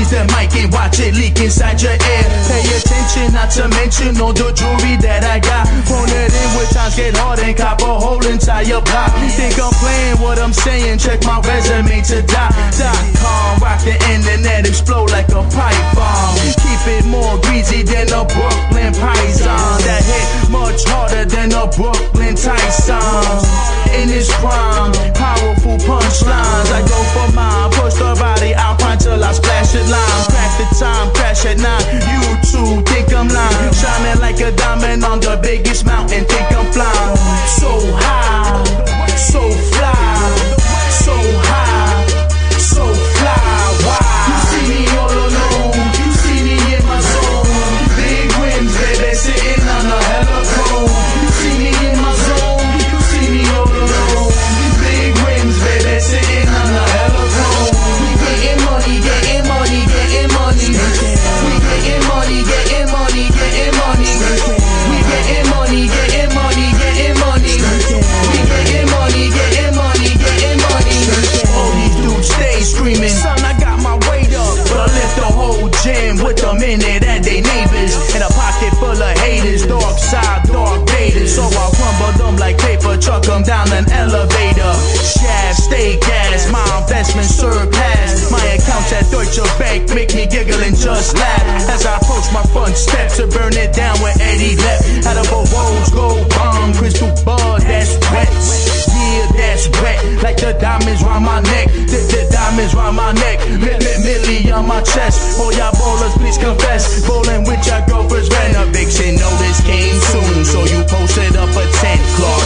Use that mic and watch it leak inside your ear. Pay attention, not to mention all the jewelry that I got. Phone it in when times get hard and cop a hole inside your block. Think I'm playing what I'm saying? Check my resume to .com. Rock the internet, explode like a pipe bomb. Keep it more greasy than a Brooklyn Python. That hit much harder than a Brooklyn Tyson. In this prime, powerful punchlines. I go for mine, push the body out till I splash it line. Crack the time, crash at 9. You two think I'm lying. Shining like a diamond on the biggest mountain. Think I'm flying. So high, so fly, so high, so fly. Wow. You see me all alone, you see me in my zone. Big rims, baby, sitting on a hella throne. You see me in my zone, you see me all alone. Big rims, baby, sitting on a hella throne. We getting money, getting money, getting money. We getting money, getting money, getting money. We getting money, getting money, getting money. We getting money, getting money, getting money. All these dudes stay screaming, son, I got my weight up, but I lift the whole gym with them in it and they neighbors. In a pocket full of haters, dark side, dark gators. So I crumble them like paper, chuck them down an elevator. Shaft, stay gas, my investment surpass. My accounts at Deutsche Bank make me giggle and just laugh as I approach my front steps to burn it down where Eddie left. Out of a rose gold bomb, crystal bud, that's wet. Yeah, that's wet, like the diamonds round my neck. The diamonds round my neck, milli on my chest. All y'all ballers, please confess. Bowling with your girlfriend's renovation notice came soon, so you posted up a tent, Clark.